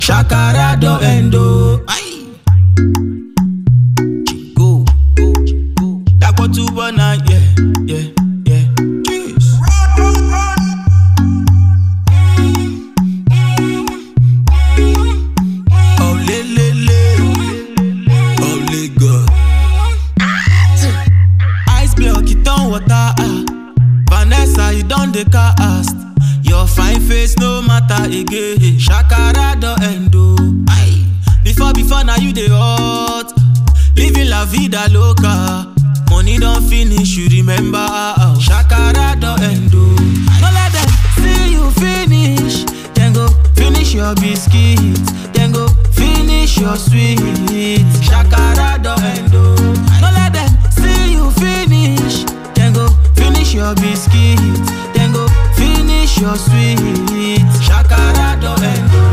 Shakara do endo. Aye. Go. That what you wanna, yeah. Cheers. Oh, le God. Ice block, it on water. Vanessa, you done the cast. Your fine face no matter again. Shakara do endo. Aye. Before now you dey hot. Living la vida loca. Money don't finish, you remember. Shakara do endo. No let them see you finish. Then go finish your biscuit. Then go finish your sweet. Shakara do endo. No let them see you finish. Then go finish your biscuit. Then go finish your sweet. Shakara do endo.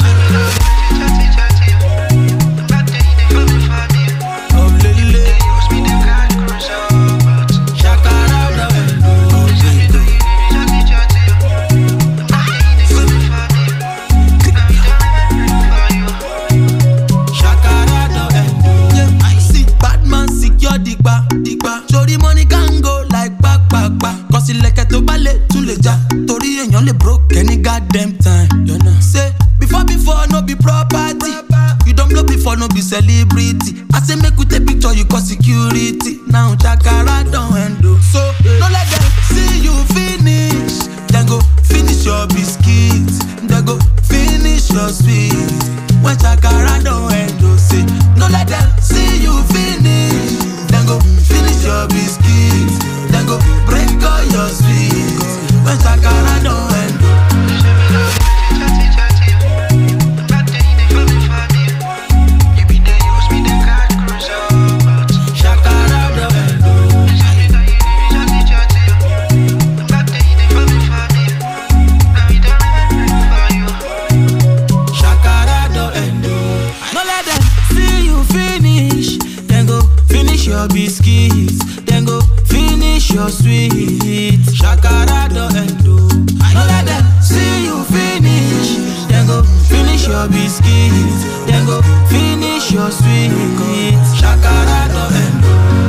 Sorry, money can go like back. Cause it like a to ballet to le ja. Tori and you broke any goddamn time. You know. Say, before no be property. You don't blow before no be celebrity. I say make we take picture, you call security. Now Shakara don't endo. So, don't let them see you finish. Then go finish your biscuits. Then go finish your sweet. When Shakara don't endo. Say, don't let them see you finish. Then go finish your biscuits. Then go break all your sweets. When Shakara don't end. Shakara don't end. Shakara don't end. No let them see you finish. Then go finish your biscuits. Then go finish your sweet. Shakara do endo. No let them see you finish. Then go finish your biscuits. Then go finish your sweet. Shakara do endo.